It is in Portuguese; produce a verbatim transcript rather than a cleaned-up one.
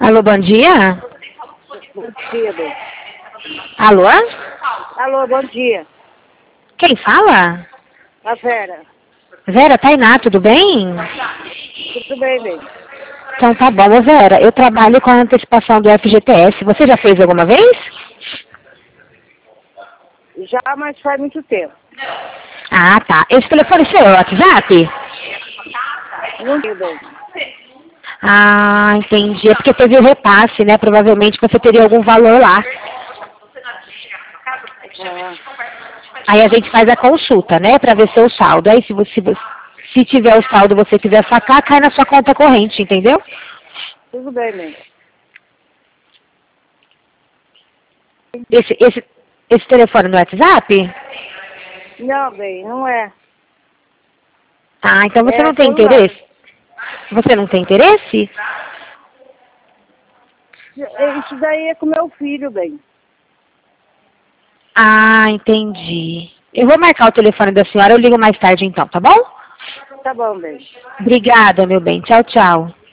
Alô, bom dia? Bom dia, bem. Alô? Alô, bom dia. Quem fala? A Vera. Vera, Tainá, tudo bem? Tudo bem, bem? Então tá bom. Ô, Vera, eu trabalho com a antecipação do F G T S. Você já fez alguma vez? Já, mas faz muito tempo. Ah, tá. Esse telefone seu é o WhatsApp? Não sei, bem. Ah, entendi. É porque teve o repasse, né? Provavelmente você teria algum valor lá. Ah, Aí a gente faz a consulta, né? Pra ver seu saldo. Aí se você se tiver o saldo e você quiser sacar, cai na sua conta corrente, entendeu? tudo bem, bem. Esse, esse, esse telefone no WhatsApp? Não, bem, não é. Ah, então você É não tem celular. interesse? Você não tem interesse? Isso daí é com meu filho, bem. Ah, entendi. Eu vou marcar o telefone da senhora, eu ligo mais tarde então, tá bom? Tá bom, bem. Obrigada, meu bem. Tchau, tchau.